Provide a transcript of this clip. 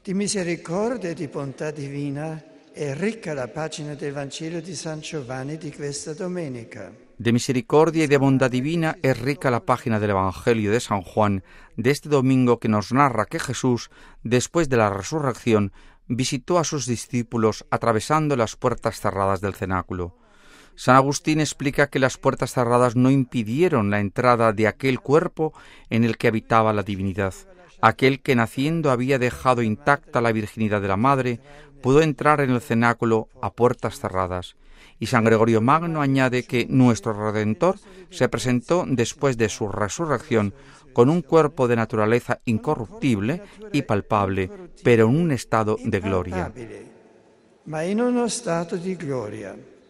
Di misericordia e di bontà divina è ricca la pagina del Vangelo di San Giovanni di questa domenica. De misericordia y de bondad divina es rica la página del Evangelio de San Juan de este domingo, que nos narra que Jesús, después de la resurrección, visitó a sus discípulos atravesando las puertas cerradas del cenáculo. San Agustín explica que las puertas cerradas no impidieron la entrada de aquel cuerpo en el que habitaba la divinidad. Aquel que naciendo había dejado intacta la virginidad de la madre, pudo entrar en el cenáculo a puertas cerradas. Y San Gregorio Magno añade que nuestro Redentor se presentó después de su resurrección con un cuerpo de naturaleza incorruptible y palpable, pero en un estado de gloria. Ma in uno stato di gloria.